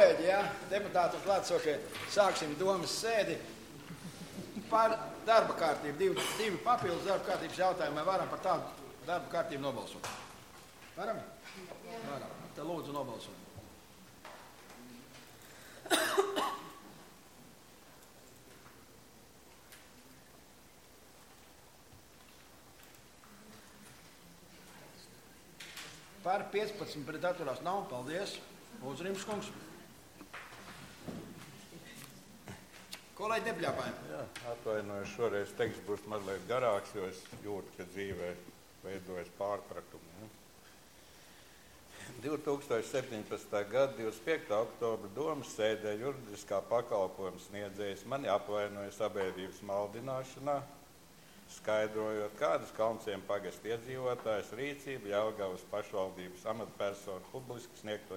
Kolēģi, jā, deputāti un klātsošie, sāksim domas sēdi par darba kārtību. Divi papildus darba kārtības jautājumi. Vai varam par tādu darba kārtību nobalsot? Varam? Jā. Varam. Te lūdzu nobalsot. Par 15 pret atturās nav. Paldies. Lūdzu, Rimskungs. Kolēģi, nepļāpājam. Jā, atvainojos, šoreiz teksts būs mazliet garāks, jo es jūtu, ka dzīvē veidojas pārpratumi. 2017. gada 25. oktobra domas sēdē juridiskā pakalpojuma sniedzējs mani apvainoja sabiedrības maldināšanā, skaidrojot, kādas Kaunciem pagasta iedzīvotājas rīcība Jelgavas pašvaldības amatpersonu publiski sniegto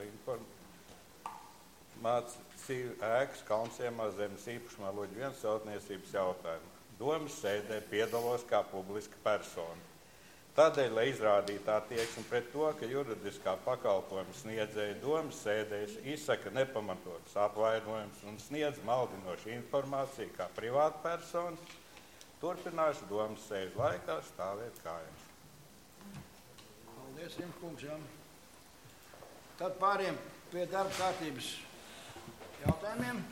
informāciju ēkas Kaunciemā zemes īpašumā Luģu 1 celtniecības jautājumu. Domas sēdē piedalos kā publiska persona. Tādēļ, lai izrādītu attieksmi pret to, ka juridiskā pakalpojuma sniedzēja domas sēdēs izsaka nepamatotas apvainojumus un sniedz maldinošu informāciju kā privāta persona, turpināšu domas sēžu laikā stāvēt kājās. Paldies, Rimkungs. Tad pāriem pie darba kārtības jautājumiem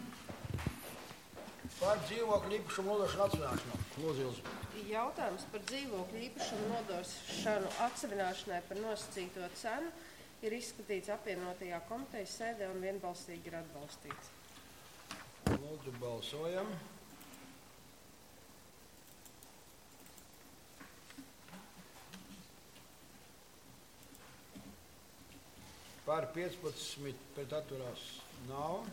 par dzīvokļu īpašumu nodošanu atsevināšanai. Lūdzu, Ilze. Jautājums par dzīvokļu īpašumu nodošanu atsevināšanai par nosacīto cenu ir izskatīts apvienotajā komitejas sēdē un vienbalsīgi ir atbalstīts. Lūdzu, balsojam. Par 15 pret atturās nav.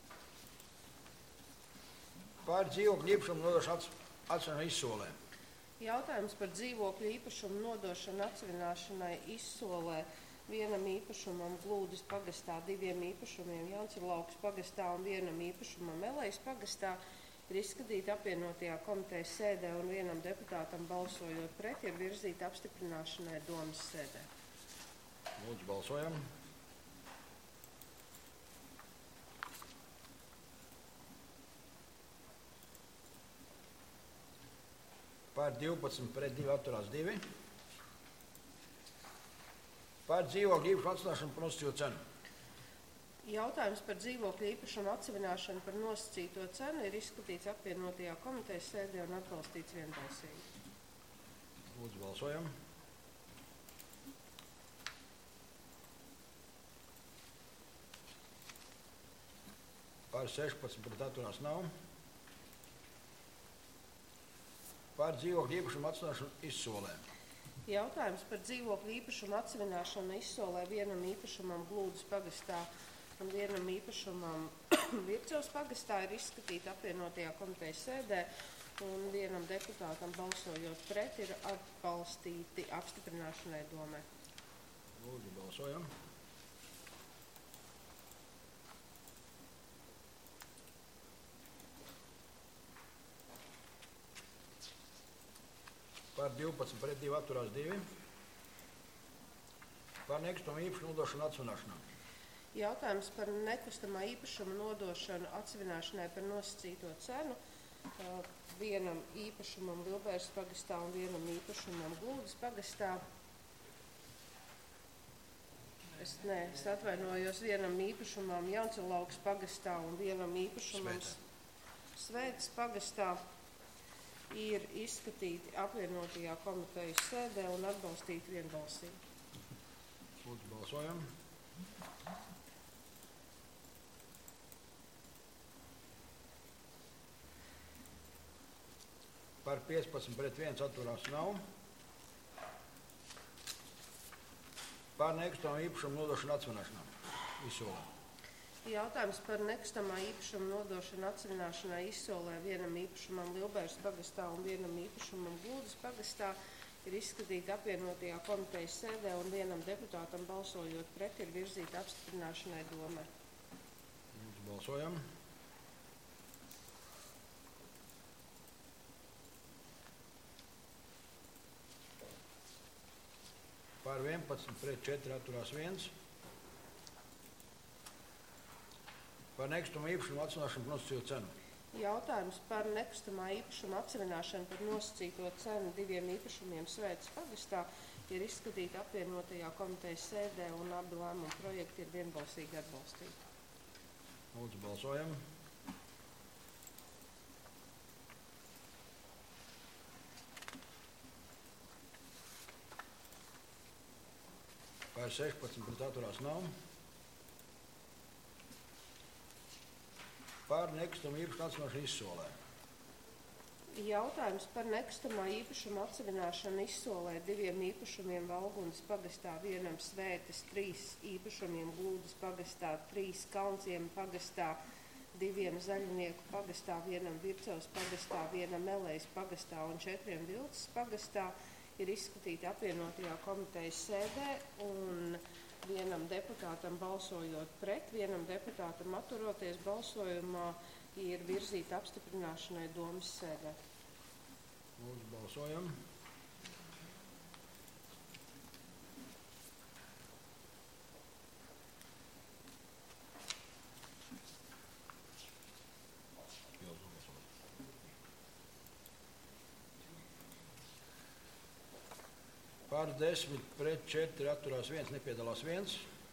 Par dzīvokļu īpašumu nodošanu atsevināšanai izsolē. Jautājums par dzīvokļu īpašumu nodošanu atsevināšanai izsolē vienam īpašumam Glūdas pagastā, 2 īpašumiem Jancurlaukas pagastā un vienam īpašumam Elejas pagastā ir izskatīti apvienotajā komitejas sēdē un vienam deputātam balsojot pret ir virzīta apstiprināšanai domas sēdē. Lūdzu, balsojam. Par 12 pret 2 atturās 2. Par dzīvokļu īpašumu atsevināšanu par nosacīto cenu. Jautājums par dzīvokļu īpašumu atsevināšanu par nosacīto cenu ir izskatīts apvienotajā komitejas sēdē un atbalstīts vienbalsīgi. Lūdzu, balsojam. Par 16 pret atturās nav. Par dzīvokļu īpašumu atsevināšanu izsolē. Jautājums par dzīvokļu īpašumu atsevināšanu izsolē vienam īpašumam Glūdas pagastā un vienam īpašumam Virkcevas pagastā ir izskatīta apvienotajā komitejas sēdē un vienam deputātam balsojot pret ir atbalstīti apstiprināšanai domē. Lūdzu, balsojam. Par 12 pret 2 atturās 2. Par nekustamā īpašuma nodošanu atsevināšanā. Jautājums par nekustamā īpašuma nodošanu atsevināšanai par nosacīto cenu vienam īpašumam Vilbēras pagastā un vienam īpašumam Glūdas pagastā. Es atvainojos, vienam īpašumam Jancurlaukas pagastā un vienam īpašumam Svētas pagastā ir izskatīti apvienotajā komitejas sēdē un atbalstīti vienbalsīgi. Lūdzu, balsojam. Par 15 pret 1 atturās nav. Par nekustamā īpašumu nodošanu atsevināšanā izsolē. Jautājums par nekustamā īpašuma nodošanu atsevināšanai izsolē vienam īpašumam Vilbēras pagastā un vienam īpašumam Glūdas pagastā ir izskatīti apvienotajā komitejas sēdē un vienam deputātam balsojot pret ir virzīta apstiprināšanai domē. Lūdzu, balsojam. Par 11 pret 4 atturās 1. Par nekustamā īpašuma atsevināšanu par nosacīto cenu. Jautājums par nekustamā īpašuma atsevināšanu par nosacīto cenu 2 īpašumiem Svētas pagastā ir izskatīti apvienotajā komitejas sēdē, un abi lēmumu projekti ir vienbalsīgi atbalstīti. Lūdzu, balsojam. Pār 16 pret atturās nav. Par nekustamā īpašuma atsevināšanu izsolē. Jautājums par nekustamā īpašuma atsevināšanu izsolē 2 īpašumiem Valgundas pagastā, 1 Svētas, 3 īpašumiem Glūdas pagastā, 3 Kalnciema pagastā, 2 Zaļinieku pagastā, 1 Vircavas pagastā, 1 Melejas pagastā un 4 Vilces pagastā ir izskatīti apvienotajā komitejas sēdē, un 1 deputātam balsojot pret, 1 deputātam atturoties balsojumā ir virzīta apstiprināšanai domas sēdē. Lūdzu, balsojam. Pār 10 pret 4 atturās 1, nepiedalās 1.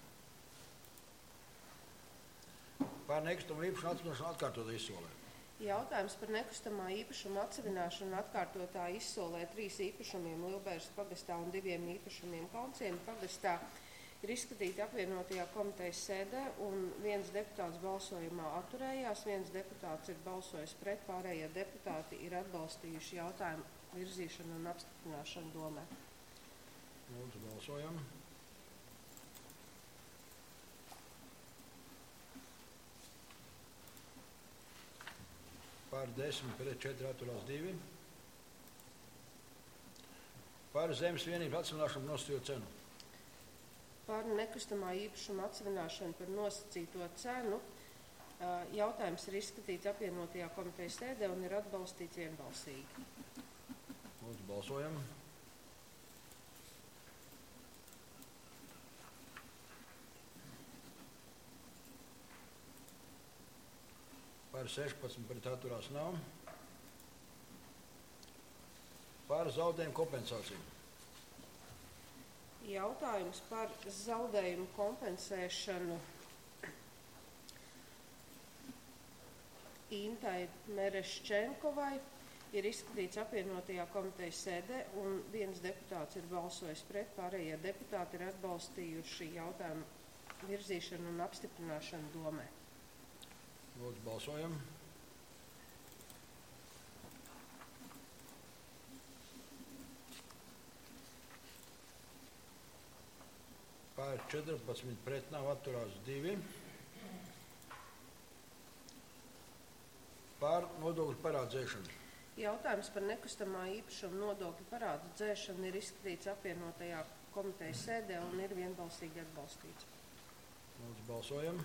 Pār nekustamā īpašuma atsevināšanu atkārtotā izsolē. Jautājums par nekustamā īpašuma atsevināšanu atkārtotā izsolē 3 īpašumiem Lielbēžas pagastā un 2 īpašumiem Kalnciema pagastā ir izskatīti apvienotajā komitejas sēdē, un 1 deputāts balsojumā atturējās, 1 deputāts ir balsojis pret, pārējie deputāti ir atbalstījuši jautājumu virzīšanu un apstiprināšanu domē. Lūdzu, balsojam. Pār 10 pret 4 atturās 2. Par zemes vienību atsevināšanu par nosacīto cenu. Par nekustamā īpašuma atsevināšanu par nosacīto cenu jautājums ir izskatīts apvienotajā komitejas sēdē un ir atbalstīts vienbalsīgi. Lūdzu, balsojam. Par 16 pret atturās nav. Par zaudējumu kompensāciju. Jautājums par zaudējumu kompensēšanu Intai Mereščenkovai ir izskatīts apvienotajā komitejas sēdē, un 1 deputāts ir balsojis pret, pārējie deputāti ir atbalstījuši jautājumu virzīšanu un apstiprināšanu domē. Lūdzu, balsojam. Pār 14 pret nav atturās 2. Pār nodokļu parādu dzēšanu. Jautājums par nekustamā īpašuma nodokļu parādu dzēšanu ir izskatīts apvienotajā komitejas sēdē un ir vienbalsīgi atbalstīts. Lūdzu, balsojam.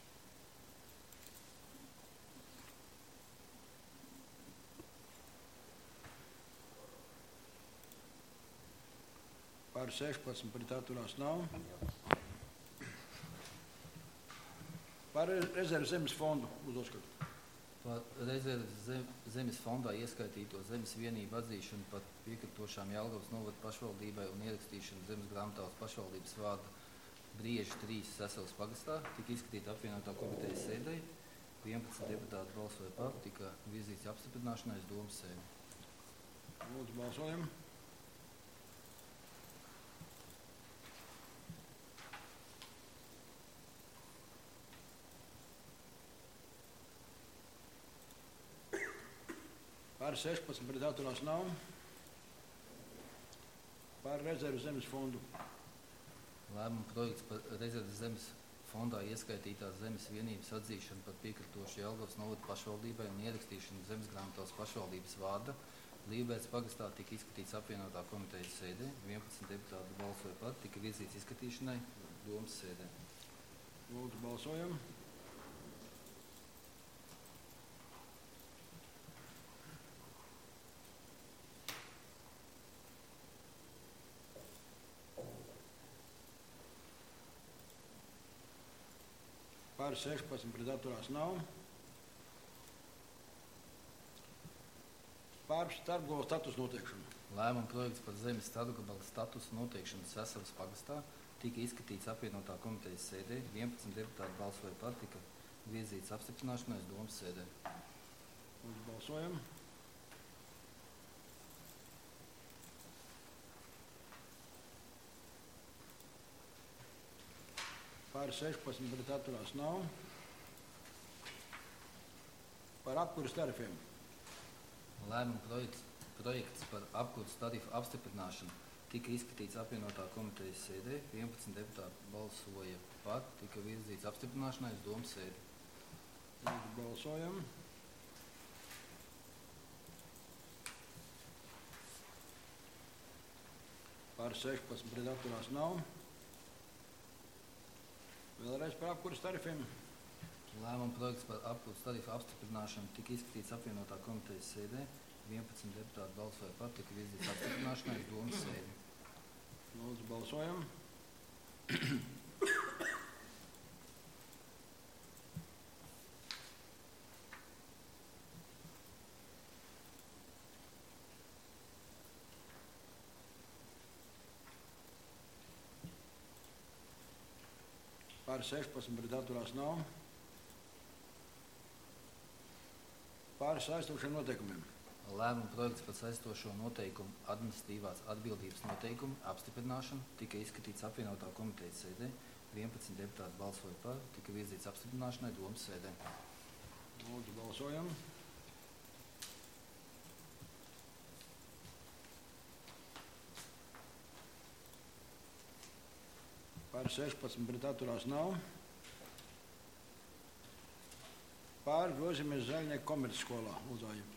Pār 16 pret atturās nav. Par rezerves zemes fondu uz uzskatu. Par rezerves zemes fondā ieskaitīto zemes vienību atzīšanu par piekritošām Jelgavas novada pašvaldībai un ierakstīšanu zemes grāmatās pašvaldības vārda Brieži 3 Sasavas pagastā tika izskatīta apvienotā komitejas sēdē. 11 deputāti balsoja par, tika virzīts apstiprināšanai uz domas sēdi. Lūdzu, balsojam. Par 16 pret atturās nav. Par rezerves zemes fondu. Lēmuma projekts par rezerves zemes fondā ieskaitītās zemes vienības atzīšanu par piekritošu Jelgavas novada pašvaldībai un ierakstīšanu zemes grāmatās pašvaldības vārda Lielbējas pagastā tika izskatīts apvienotā komitejas sēdē. 11 deputāti balsoja par, tika virzīts izskatīšanai domas sēdē. Lūdzu, balsojam. Par Par 16 pret atturās nav. Par starpgala statusu noteikšanu. Lēmuma projekts par zemes starpgabala statusu noteikšanu Sasavas pagastā tika izskatīts apvienotā komitejas sēdē. 11 deputāti balsoja par, tika virzīts apstiprināšanai domas sēdē. Lūdzu, balsojam. Par 16 pret atturās nav. Par apkuras tarifiem. Lēmuma projekts par apkurses tarifu apstiprināšanu tika izskatīts apvienotā komitejas sēdē. 11 deputāti balsoja par, tika virzīts apstiprināšanai domas sēdē. Lūdzu, balsojam. Par 16 pret atturās nav. Vēlreiz par apkuras tarifiem. Lēmuma projekts par apkurses tarifu apstiprināšanu tika izskatīts apvienotā komitejas sēdē. 11 deputāti balsoja par, tika virzīts apstiprināšanai domas sēdē. Lūdzu, balsojam. Par 16 pret atturās nav. Par saistošiem noteikumiem. Lēmuma projekts par saistošo noteikumu administratīvās atbildības noteikumu apstiprināšanu tika izskatīts apvienotā komitejas sēdē. 11 deputāti balsoja par, tika virzīts apstiprināšanai domas sēdē. Lūdzu, balsojam. Par 16 pret atturās nav. Par grozījumies Zaļnieku komercskolā. Lūdzu, Aija.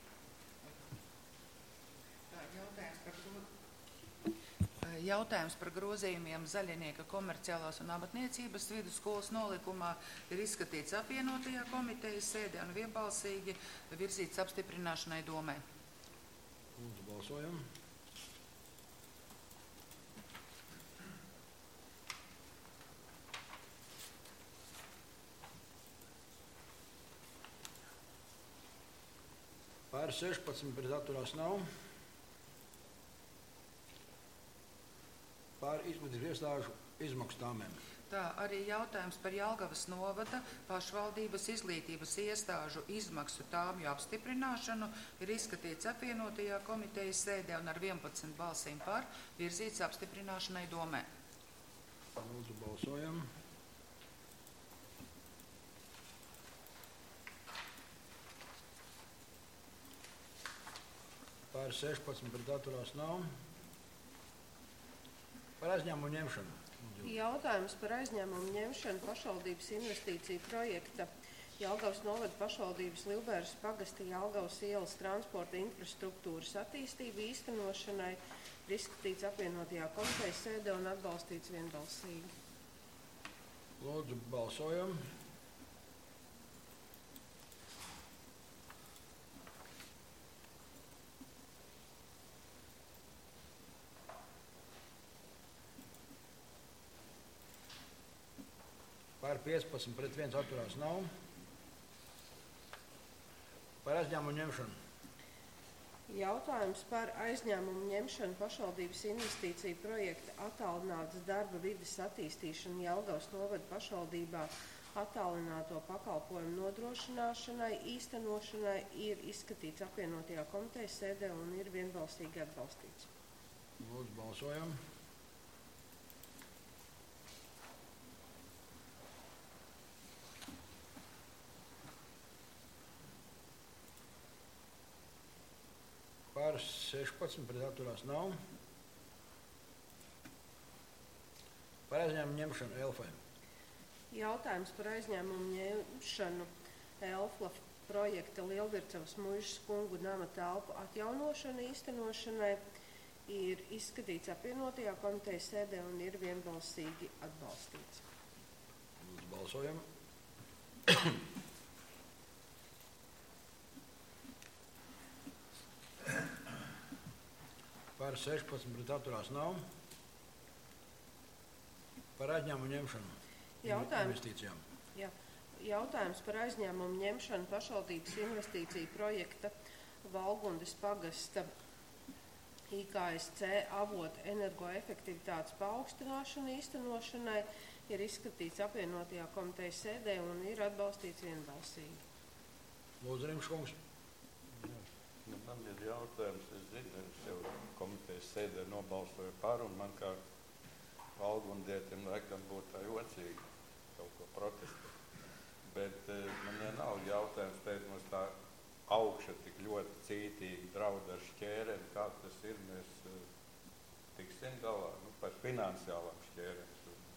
Jautājums par grozījumiem Zaļnieka komerciālās un amatniecības vidusskolas nolikumā ir izskatīts apvienotajā komitejas sēdē un vienbalsīgi virzīts apstiprināšanai domē. Lūdzu, balsojam. Par 16 pret atturās nav. Par izglītības iestāžu izmaksu tāmēm. Tā arī jautājums par Jelgavas novada pašvaldības izglītības iestāžu izmaksu tāmju apstiprināšanu ir izskatīts apvienotajā komitejas sēdē un ar 11 balsīm par virzīts apstiprināšanai domē. Lūdzu, balsojam. Par 16 pret atturās nav. Par aizņēmumu ņemšanu. Jautājums par aizņēmumu ņemšanu pašvaldības investīciju projekta Jelgavas novada pašvaldības Lielbēras pagasta Jelgavas ielas transporta infrastruktūras attīstību īstenošanai ir izskatīts apvienotajā komitejas sēdē un atbalstīts vienbalsīgi. Lūdzu, balsojam. Par 15 pret 1 atturās nav. Par aizņēmumu ņemšanu. Jautājums par aizņēmumu ņemšanu pašvaldības investīciju projekta attālinātas darba vides attīstīšanu Jelgavas novada pašvaldībā attālināto pakalpojumu nodrošināšanai īstenošanai ir izskatīts apvienotajā komitejas sēdē un ir vienbalsīgi atbalstīts. Lūdzu, balsojam. Par 16 pret atturās nav. Par aizņēmumu ņemšanu Elfai. Jautājums par aizņēmumu ņemšanu Elfla projekta Lielvircavas muižas kungu nama telpu atjaunošanu īstenošanai ir izskatīts apvienotajā komitejas sēdē un ir vienbalsīgi atbalstīts. Lūdzu, balsojam. Par 16 pret atturās nav. Par aizņēmumu ņemšanu investīcijām. Jā. Jautājums par aizņēmumu ņemšanu pašvaldības investīciju projekta Valgundes pagasta IKSC avotu energoefektivitātes paaugstināšanu īstenošanai ir izskatīts apvienotajā komitejas sēdē un ir atbalstīts vienbalsīgi. Lūdzu, Rimškungs. Man ir jautājums, es zinu, es jau komitejas sēdē nobalsoju par, un man kā valgundietim laikam būtu tā jocīgi kaut ko protestēt. Bet man vienalga jautājums, pēc mums tā augša tik ļoti cītīgi draud ar šķērēm, kā tas ir, mēs tiksim galā, par finansiālām šķērēm,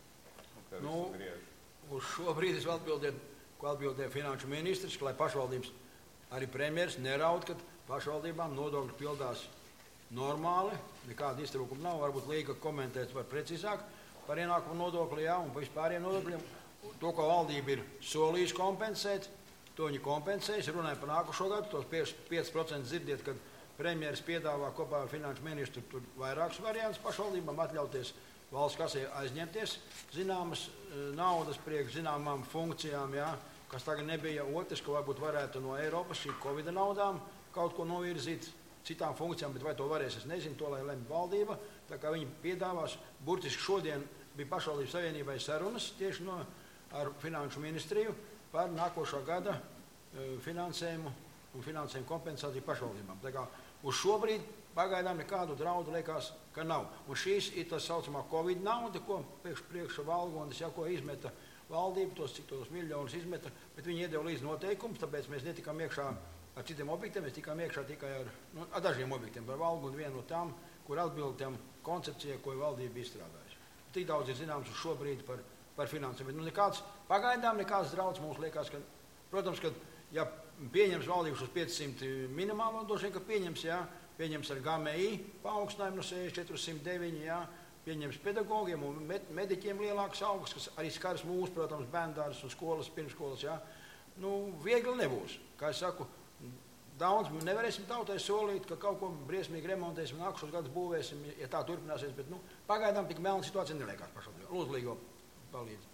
kā visu griež. Uz šo brīdi es atbildēju, ko atbildēja finanšu ministrs, ka lai pašvaldības, arī premjeras neraud, kad pašvaldībām nodokļi pildās normāli, nekāda iztrūkuma nav, varbūt Līga komentēt var precīzāk par ienākumu nodokli, jā, un par vispāriem nodokļiem. To, ko valdība ir solījusi kompensēt, to viņi kompensēs, runāja par nākošo gadu, tos 5% dzirdiet, kad premjeras piedāvā kopā ar finanšu ministru tur vairākus variantus pašvaldībām atļauties valsts kasē aizņemties zināmas naudas priekš zināmām funkcijām, jā, kas tagad nebija. Otrs, ka varbūt varētu no Eiropas šī Covid naudām kaut ko novirzīt citām funkcijām, bet vai to varēs, es nezinu, to lai lemj valdība. Tā kā viņi piedāvās, burtiski šodien bija pašvaldības savienībai sarunas tieši ar finanšu ministriju par nākošā gada finansējumu un finansējumu kompensāciju pašvaldībām. Tā kā uz šo brīdi pagaidām nekādu draudu liekas, ka nav. Un šīs ir tas saucamā Covid nauda, ko priekšā Valgundes, ja, ko izmeta valdība, cik tos miljonus izmeta, bet viņi iedeva līdz noteikums, tāpēc mēs netikām iekšā ar citiem objektiem, mēs tikām iekšā tikai ar dažiem objektiem. Par Valgundu vienu no tām, kur atbild tām koncepcijai, ko valdība izstrādājusi. Tik daudz ir zināms uz šo brīdi par finansēm. Pagaidām nekāds draudz mums liekas, ka, protams, ka, ja pieņems valdības uz 500 minimālo, droši vien, ka pieņems, jā, pieņems ar GMI paaugstinājumu no 64 uz 109, jā, pieņems pedagogiem un mediķiem lielākas algas, kas arī skars mūsu, protams, bērndārs un skolas, pirmskolas, jā. Viegli nebūs. Kā es saku, daudz nevarēsim tautai solīt, ka kaut ko briesmīgi remontēsim, nākušos gadus būvēsim, ja tā turpināsies, bet, pagaidām tik melna situācija neliekās pašvaldībā. Lūdzu, Līgo, palīdz.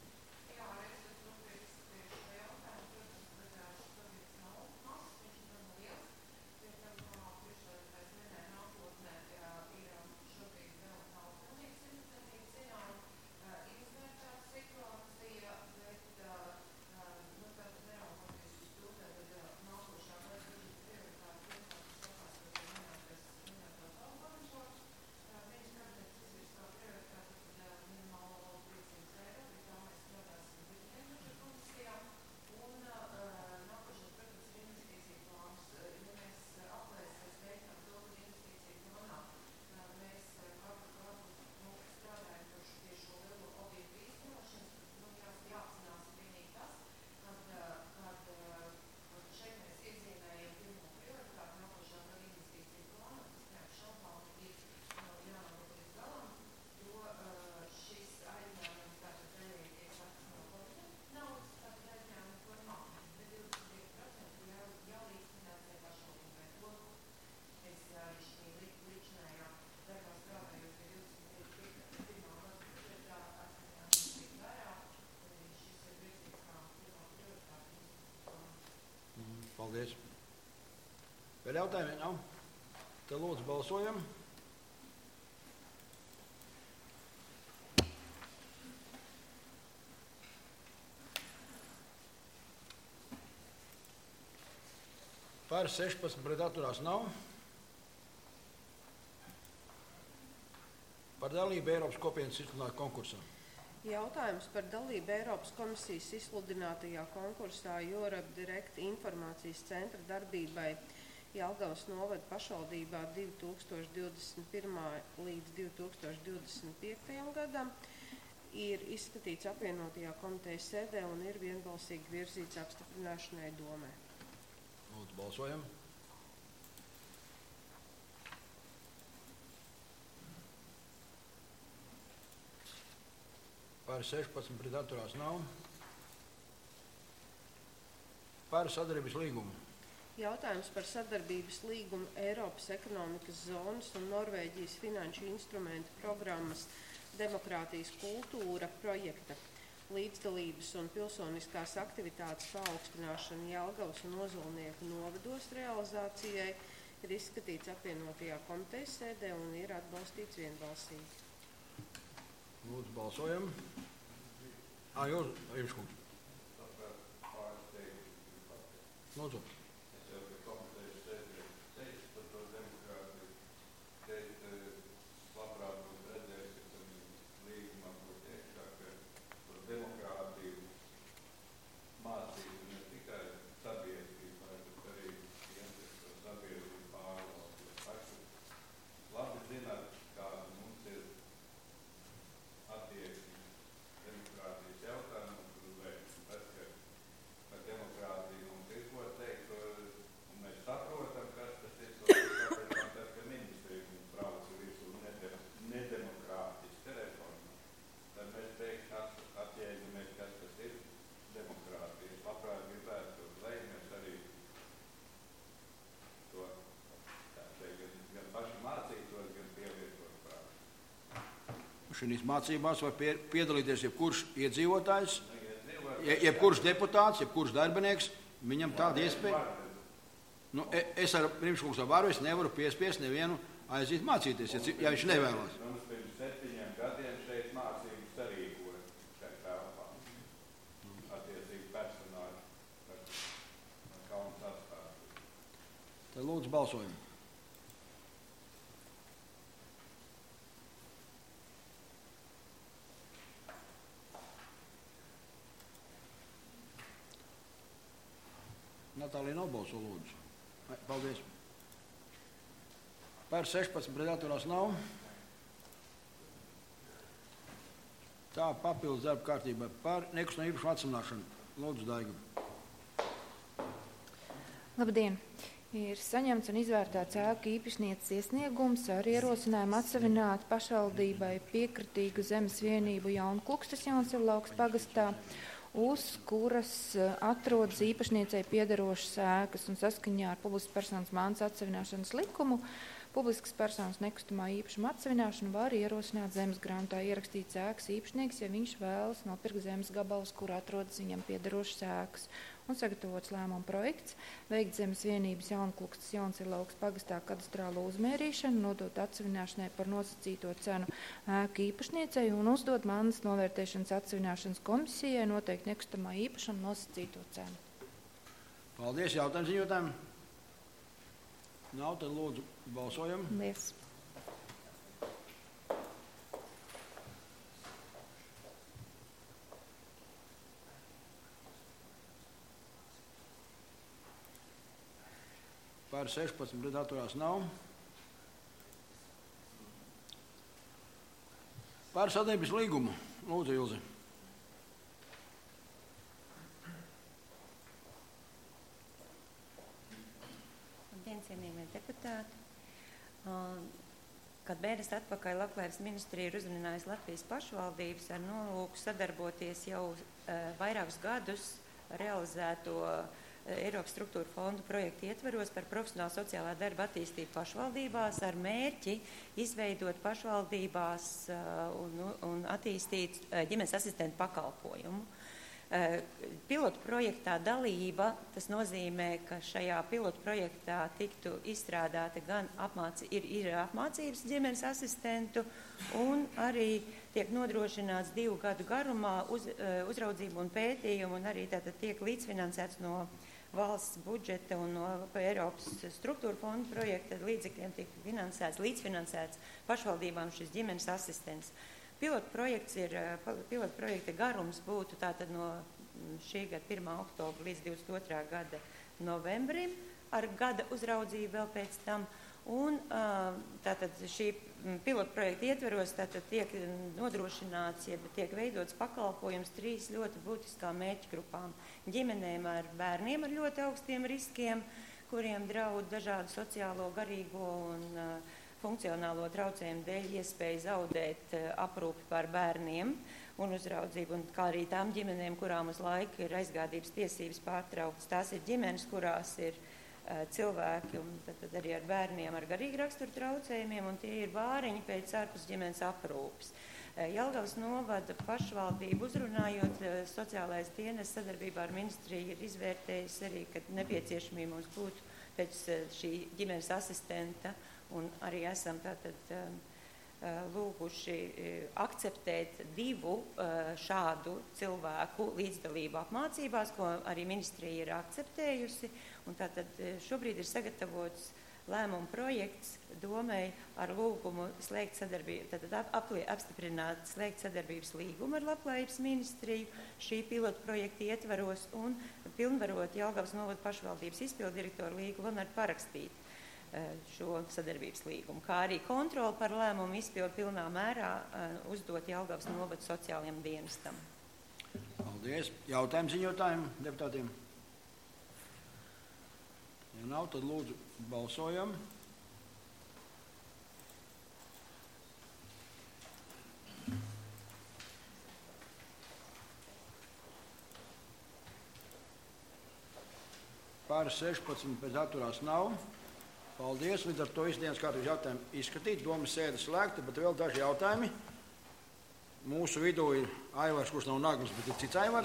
Paldies. Vēl jautājumi nav? Tad lūdzu balsojam. Par 16 pret atturās nav. Par dalību Eiropas kopienas izsludinātajā konkursā. Jautājums par dalību Eiropas komisijas izsludinātajā konkursā Europe Direct informācijas centra darbībai Jelgavas novada pašvaldībā 2021. līdz 2025. gadam ir izskatīts apvienotajā komitejas sēdē un ir vienbalsīgi virzīts apstiprināšanai domē. Lūdzu, balsojam. Par 16 pret atturās nav. Par sadarbības līgumu. Jautājums par sadarbības līgumu Eiropas ekonomikas zonas un Norvēģijas finanšu instrumentu programmas Demokrātijas kultūra projekta līdzdalības un pilsoniskās aktivitātes paaugstināšana Jelgavas un Ozolnieku novados realizācijai ir izskatīts apvienotajā komitejas sēdē un ir atbalstīts vienbalsīgi. Lūdzu, balsojam. Jūs kungs. Lūdzu. Šīs mācībās var piedalīties jebkurš iedzīvotājs, jebkurš deputāts, jebkurš darbinieks, viņam tāda iespēja. Nu, es ar Rimškungs varu, es nevaru piespiest nevienu aiziet mācīties, ja viņš nevēlas. Mums pirms 7 gadiem šeit mācības sarīkoja šeit telpā. Attiecīgi personāli par Kaunas atstāstu. Tad lūdzu balsojam. Natālija nobalso, lūdzu. Paldies. Par 16 predatūrās nav. Tā papildus darba kārtībai par nekustamo īpašumu atsevināšanu. Lūdzu, Daiga. Labdien! Ir saņemts un izvērtēts ēku īpašnieces iesniegums ar ierosinājumu atsevināt pašvaldībai piekritīgu zemes vienību Jaunklukstas Jaunsilaukas pagastā, uz kuras atrodas īpašniecei piederošas ēkas un saskaņā ar publiskas personas mantas atsevināšanas likumu. Publiskas personas nekustamā īpašuma atsevināšanu var ierosināt zemes grāmatā ierakstīts ēkas īpašnieks, ja viņš vēlas nopirkt zemes gabalus, kur atrodas viņam piederošas ēkas, un sagatavots lēmuma projekts, veikt zemes vienības Jaunklukstas Jaunsilaukas pagastā kadastrālo uzmērīšanu, nodot atsevināšanai par nosacīto cenu ēku īpašniecei un uzdot mantas novērtēšanas atsevināšanas komisijai noteikt nekustamā īpašuma nosacīto cenu. Paldies, jautājums ziņotājiem. Nav, tad lūdzu balsojam. Paldies. Par 16 predatūrās nav. Par sadarbības līgumu. Lūdzu, Ilzi. Labdien, cienījamie deputāti. Kad mēnesi atpakaļ Labklājības ministrija ir uzrunājusi Latvijas pašvaldības ar nolūku sadarboties jau vairākus gadus realizēto Eiropas struktūra fondu projektu ietveros par profesionālu sociālā darba attīstību pašvaldībās ar mērķi izveidot pašvaldībās un attīstīt ģimenes asistentu pakalpojumu. Pilotu projektā dalība, tas nozīmē, ka šajā pilotu projektā tiktu izstrādāta gan ir apmācības ģimenes asistentu un arī tiek nodrošināts 2 gadu garumā uzraudzību un pētījumu un arī tātad tiek līdzfinansēts no valsts budžeta un no Eiropas struktūra fonda projekta līdzekļiem tiek līdzfinansēts pašvaldībām šis ģimenes asistents. Pilotu projekta garums būtu tātad no šī gada 1. oktobra līdz 22. gada novembrim ar gada uzraudzību vēl pēc tam. Un tātad šī pilotu projekta ietveros tātad tiek nodrošināts, ja tiek veidots pakalpojums 3 ļoti būtiskām mērķgrupām. Ģimenēm ar bērniem ar ļoti augstiem riskiem, kuriem draud dažādu sociālo, garīgo un funkcionālo traucējumu dēļ iespēju zaudēt aprūpi par bērniem un uzraudzību, un kā arī tām ģimenēm, kurām uz laiku ir aizgādības tiesības pārtrauktas. Tās ir ģimenes, kurās ir cilvēki un tad arī ar bērniem ar garīgu raksturu traucējumiem, un tie ir bāriņi pēc ārpus ģimenes aprūpes. Jelgavas novada pašvaldību uzrunājot, sociālais dienas sadarbībā ar ministriju ir izvērtējis arī, ka nepieciešamība mums būtu pēc šī ģimenes asistenta, un arī esam tātad lūguši akceptēt 2 šādu cilvēku līdzdalību apmācībās, ko arī ministrija ir akceptējusi, un tātad šobrīd ir sagatavots lēmuma projekts domai ar lūgumu slēgt sadarbību, tātad apstiprināt slēgt sadarbības līgumu ar Labklājības ministriju šī pilotu projekta ietvaros un pilnvarot Jelgavas novada pašvaldības izpildirektoru Līgu Lamēru parakstīt šo sadarbības līgumu, kā arī kontroli par lēmumu izpildu pilnā mērā uzdot Jelgavas novada sociālajiem dienestam. Paldies. Jautājumu ziņotājiem, deputātiem? Ja nav, tad lūdzu balsojam. Pār 16 pēc atturās nav. Paldies. Līdz ar to ikdienas kārtības jautājumu izskatīt. Domas sēde slēgta, bet vēl daži jautājumi. Mūsu vidū ir Aivars, kurš nav Naglis, bet ir cits Aivars.